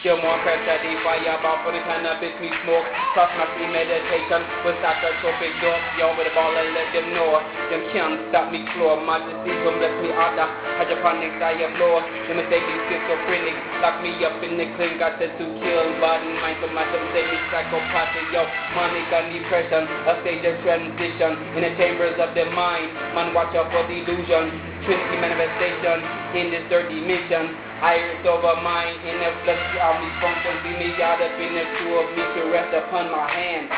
Kill more crash that the fire about for the cannabis me smoke. Trust my premeditation with psychotropic dope. Yo, with the ball and let them know. Them can't stop me slow. Majesty come bless me out the hydroponics I am low. Them mistake me schizophrenic. Lock me up in the clinic. I said to kill body mind to mash up. Say me psychopathic. Yo, manic and depression. A stage of transition in the chambers of the mind. Man, watch out for the illusion. Trinity manifestation in this third dimension. Iris over mind in the flesh, all these functions. See me got up in the true of me to rest upon my hand.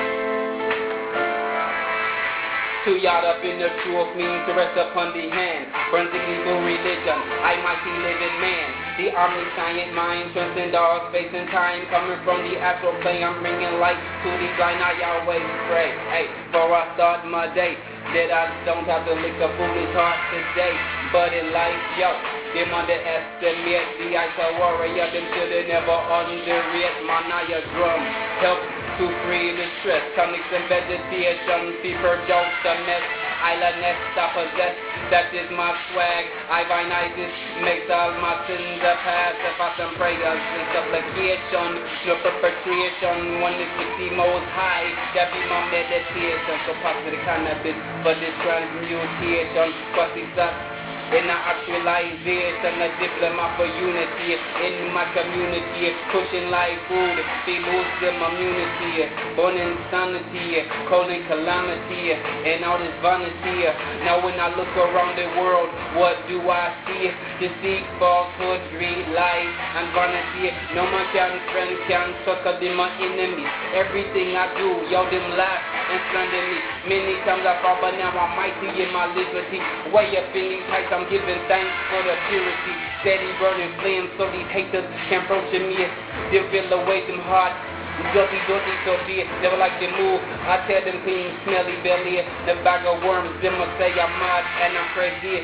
To yard up in the true of me to rest upon the hand. Forensic evil religion, I mighty living man. The omniscient mind transcend all space and time. Coming from the astral plane, I'm bringing light to the blind eye. Always pray, hey, before I start my day, that I don't have to lick a foolish heart today. But in life, yo, them underestimate the ice warrior. Them shoulda never underrate my Naya drum. Help to free the stress, tonics and vegetation, fever jokes, the mess, islandness I possess, that is my swag, I vinize this, makes all my sins a pass, if I some prayers and supplication, no perpetration, one is with the most high, that be my meditation, so pass me the cannabis, for this transmutation, quasi in the actualization, a diploma for unity in my community, pushing life food, be Muslim immunity, born insanity, calling calamity, and all this vanity. Now when I look around the world, what do I see? Deceit, falsehood, greed, lies, and vanity. No man can, friend can, sucker them my enemies. Everything I do, yo, them laugh and slander me. Many times I fall, but now I'm mighty in my liberty. Way up in these heights, I'm giving thanks for the purity. Steady burning flames, so these haters can't approach me. They feel away them hearts. Dirty, so be it. Never like to move. I tell them clean, smelly belly. The bag of worms, them will say I'm mad and I'm crazy.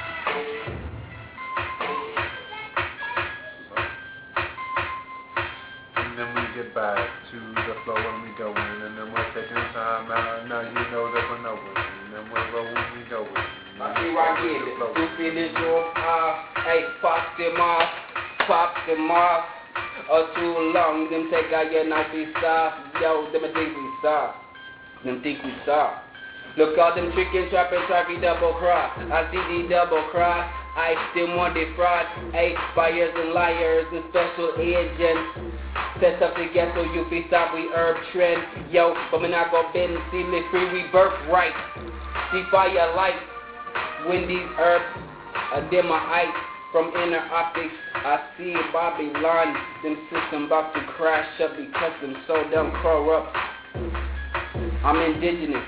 And then we get back to the flow when we go in, and then we're taking time out. Now you know that we're over, and then we're rolling, we go in. I see where I get it. You finish off, hey, pop them off. Or too long, them take out your nice stop. Yo, them think we stop. Them think we stop. Look all them trickin', trappin', tracky double cross. I see the double cross. I still want the fraud. Hey, buyers and liars and special agents. Set up together so you be stop, we herb trend. Yo, but we not gon' bend, see me free, we birth right. See fire light. When these herbs are dim my eyes from inner optics, I see Babylon, them system about to crash up because them so dumb corrupt. I'm indigenous,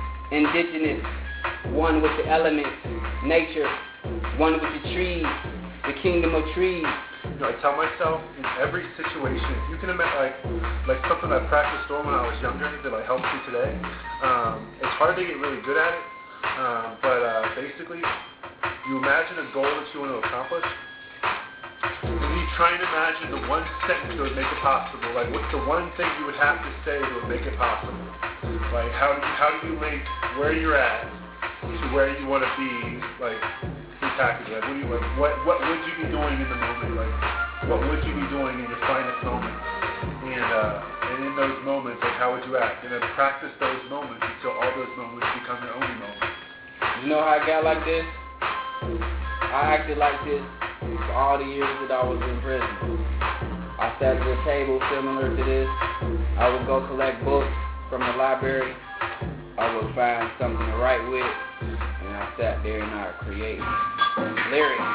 one with the elements, nature, one with the trees, the kingdom of trees. You know, I tell myself in every situation, you can imagine, like something I practiced on when I was younger that like helps me today. It's hard to get really good at it. But basically, you imagine a goal that you want to accomplish, and you try and imagine the one sentence that would make it possible. Like, what's the one thing you would have to say that would make it possible? Like, how do you link where you're at to where you want to be? Like, practically, like, what would you be doing in the moment? Like, what would you be doing in your finest moment? And in those moments, like, how would you act? And then practice those moments until all those moments become your only moments. You know how I got like this? I acted like this for all the years that I was in prison. I sat at a table similar to this. I would go collect books from the library. I would find something to write with, and I sat there and I would create lyrics.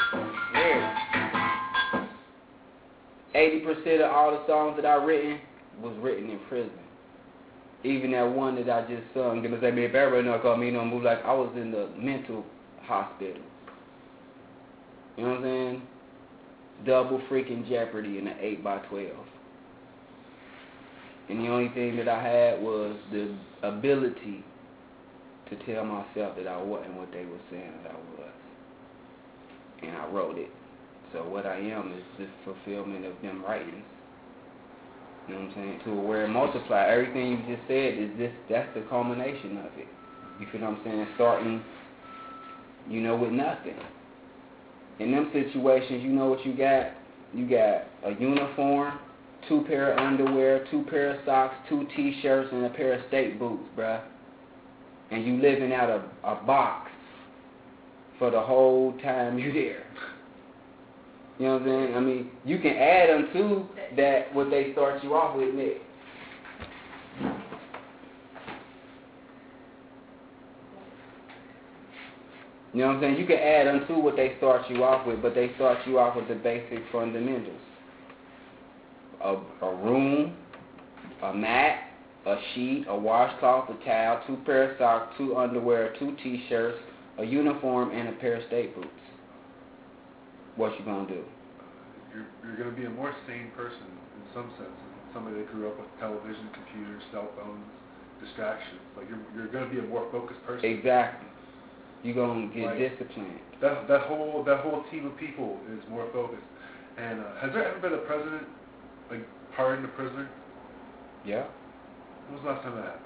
80% of all the songs that I written was written in prison. Even that one that I just sung, if everybody know call me no move, like I was in the mental hospital. You know what I'm saying? Double freaking jeopardy in an 8x12. And the only thing that I had was the ability to tell myself that I wasn't what they were saying that I was. And I wrote it. So what I am is the fulfillment of them writings. You know what I'm saying? To where it multiply. Everything you just said is this. That's the culmination of it. You feel what I'm saying? Starting, with nothing. In them situations, you know what you got? You got a uniform, 2 pair of underwear, 2 pair of socks, 2 t-shirts, and a pair of state boots, bruh. And you living out a box for the whole time you there. You know what I'm saying? I mean, you can add unto that what they start you off with, Nick. You know what I'm saying? You can add unto what they start you off with, but they start you off with the basic fundamentals. A room, a mat, a sheet, a washcloth, a towel, 2 pair of socks, 2 underwear, 2 t-shirts, a uniform, and a pair of state boots. What you gonna do? You're gonna be a more sane person in some sense. Somebody that grew up with television, computers, cell phones, distractions. Like you're gonna be a more focused person. Exactly. You're gonna get like, disciplined. That whole team of people is more focused. And has there ever been a president like pardon a prisoner? Yeah. When was the last time that happened?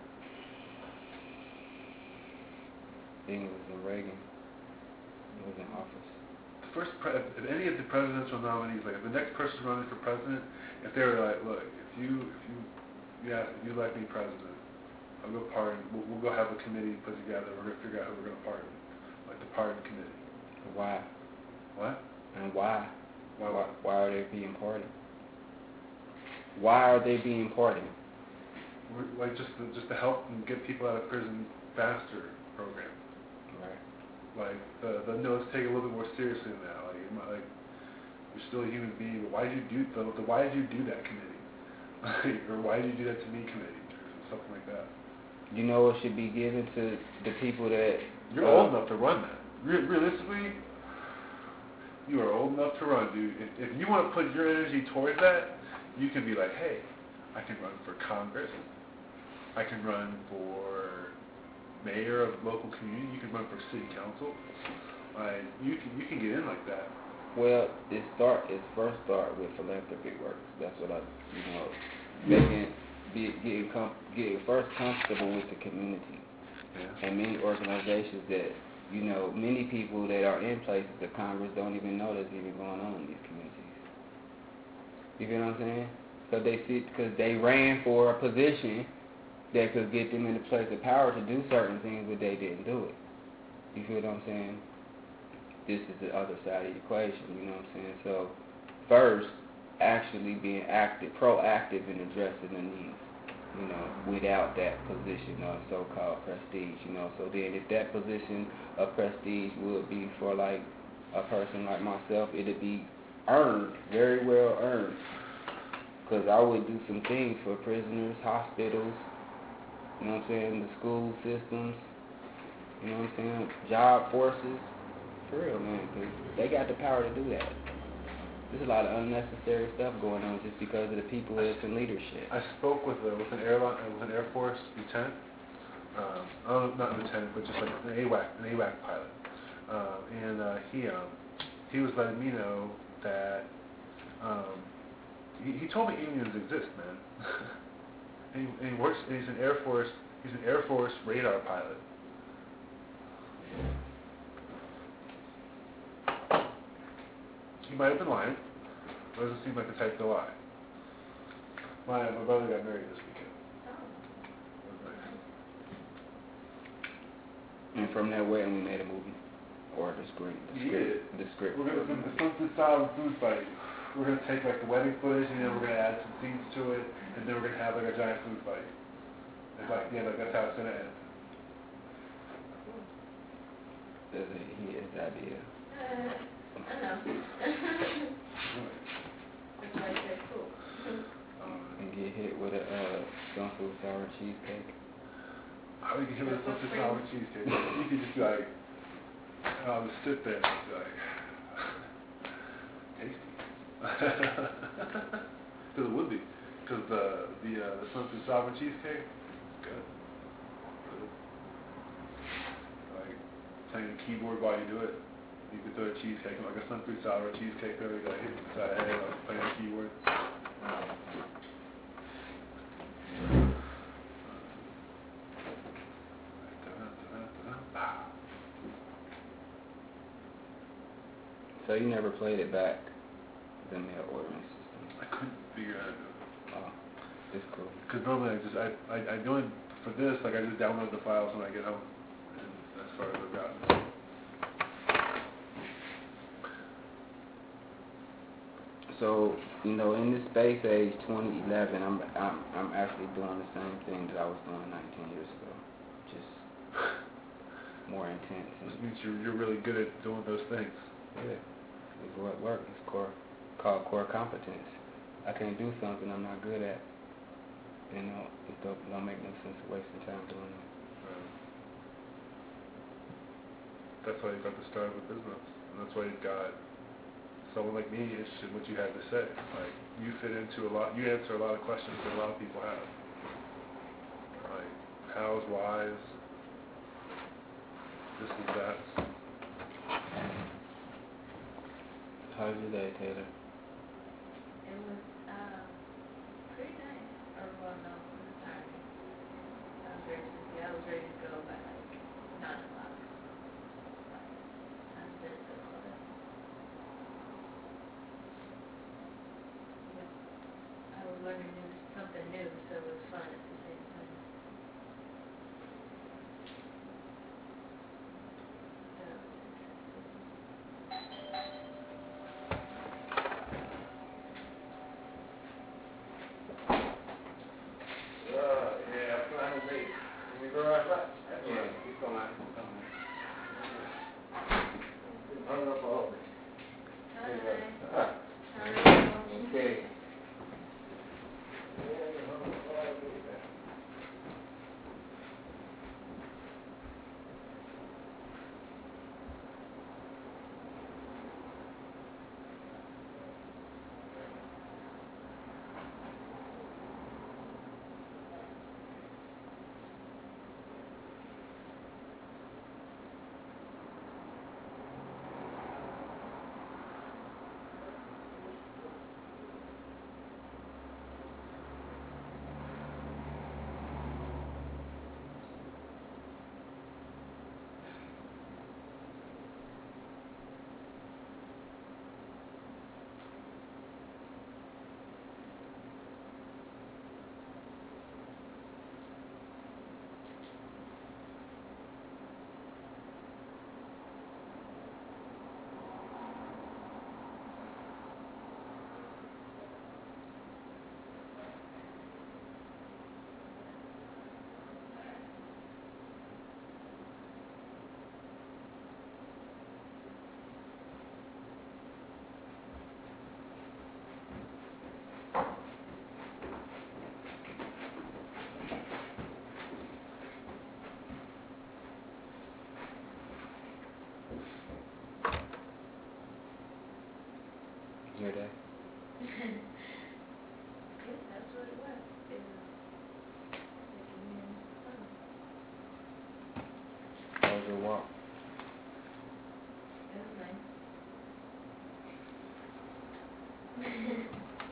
I think it was in Reagan. It was in office. If any of the presidential nominees, like if the next person running for president, if they were like, look, if you elect me president, I'll go pardon. We'll go have a committee put together. We're gonna figure out who we're gonna pardon, like the pardon committee. Why? What? And why? Why are they being pardoned? Why are they being pardoned? Like just to help them get people out of prison faster program. Right. Like the notes take it a little bit more seriously than that. Like you're still a human being, but why did you do that committee? Or why did you do that to me committee? Or something like that. You know what should be given to the people that... You're old enough to run that. Realistically, you are old enough to run, dude. If you want to put your energy towards that, you can be like, hey, I can run for Congress. I can run for mayor of local community. You can run for city council. Like you can get in like that. Well, it first start with philanthropic work. That's what getting first comfortable with the community. Yeah. And many organizations that, many people that are in places of Congress don't even know that's even going on in these communities. You get what I'm saying? Because they ran for a position that could get them in a place of power to do certain things, but they didn't do it. You feel what I'm saying? This is the other side of the equation, you know what I'm saying? So, first, actually being proactive in addressing the needs, without that position of so-called prestige, So then if that position of prestige would be for like a person like myself, it'd be earned, very well earned. Because I would do some things for prisoners, hospitals, you know what I'm saying, the school systems, you know what I'm saying, job forces. For real, man, because they got the power to do that. There's a lot of unnecessary stuff going on just because of the people that's in leadership. I spoke with an Air Force lieutenant. Not lieutenant, but just like an AWAC pilot. And he was letting me know that he told me aliens exist, man. and he works. And he's an Air Force radar pilot. He might have been lying. But it doesn't seem like the type to lie. My brother got married this weekend. And from that wedding, we made a movie. Or the script. The script. We're going to something style food fight. We're going to take like the wedding footage and then we're going to add some scenes to it. And then we're going to have like a giant food fight. It's like, that's how it's going to end. He has the idea. I know. That's why I said cool. And get hit with a sunflower sour cheesecake. How would you get hit with a sunflower sour cheesecake? You could just be like, just sit there and be like, tasty. Because it would be. Because the sunflower sour cheesecake, good. Like, playing the keyboard while you do it. You could throw a cheesecake, like a sunflower sour cheesecake there, you gotta hit the side of the head, like playing the keyboard. So you never played it back? the mail ordering system? I couldn't figure out how to do it. Oh, it's cool. Because normally I do it for this, like I just download the files when I get home. And as far as I've gotten. So, in this space age 2011, I'm actually doing the same thing that I was doing 19 years ago. Just more intense. Which means you're really good at doing those things. Yeah, it's what works. It's called core competence. I can't do something I'm not good at. It don't make no sense wasting time doing it. That's why you got the start of a business, and that's why you've got someone like me interested in what you had to say. Like, you fit into you answer a lot of questions that a lot of people have. Like, hows, whys, this is that. How was your day, Taylor? It was pretty nice. Or well, no, it was tiring. I was very sleepy. I was ready to go by like 9 o'clock. I've been so caught up. But I was learning something new, so it was fun at the same time. That was interesting. Yeah, finally. Can we go right back? Yeah, keep going. Hung up all day. Hi. Ah, How are you? Okay. yeah, you hung up all day. You hear that? Good, that's what it was. It was making me fun. How was your walk? It was nice.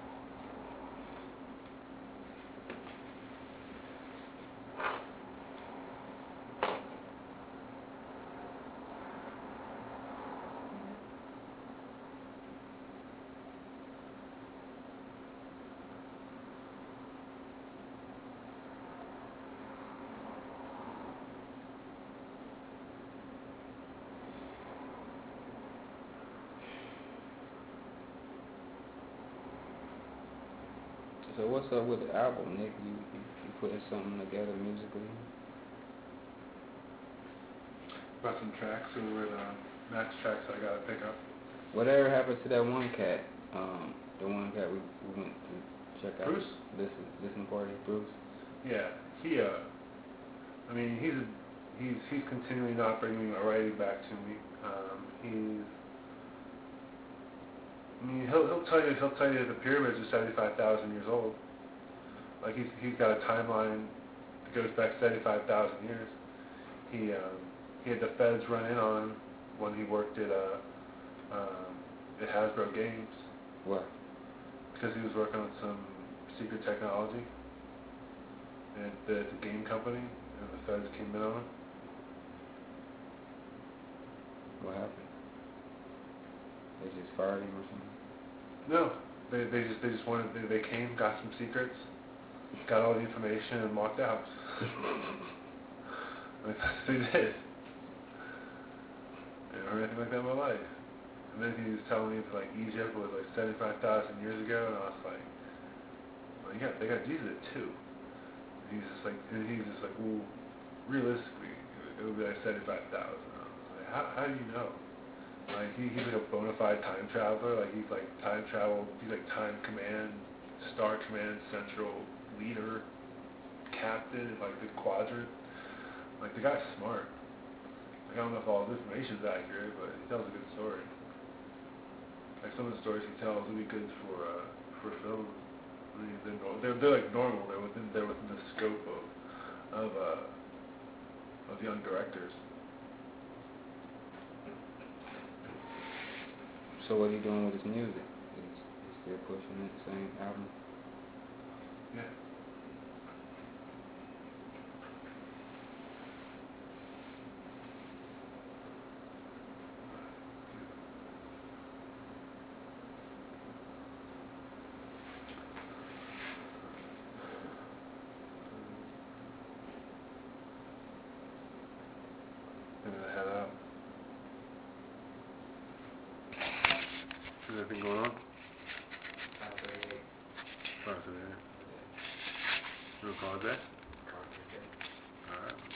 So what's up with the album, Nick? You putting something together musically? Got some tracks over the max tracks I gotta pick up. Whatever happened to that one cat? The one cat we went to check out. Bruce? Listen party, Bruce. Yeah, I mean, he's continually not bringing my writing back to me. I mean, he'll tell you the pyramids are 75,000 years old. Like he's got a timeline that goes back 75,000 years. He had the feds run in on him when he worked at Hasbro Games. What? Because he was working on some secret technology at the game company, and the feds came in on him. What happened? They just fired him or something? No, they just wanted, they came, got some secrets, got all the information, and walked out. Like, that's what they did. I never heard anything like that in my life. And then he was telling me like Egypt was like 75,000 years ago, and I was like, well, yeah, they got Jesus at 2. And he's just like, well, realistically, it would be like 75,000. I was like, how do you know? Like he's like a bona fide time traveler. Like he's like time travel. He's like time command, star command, central leader, captain, like the quadrant. Like the guy's smart. Like I don't know if all this information is accurate, but he tells a good story. Like some of the stories he tells would be good for film. I mean, they're like normal. They're within the scope of young directors. So what are you doing with his music? He's still pushing it, same album? Yeah. I'm gonna head out. Is anything going on? Oh, so yeah. You wanna call it that? Alright.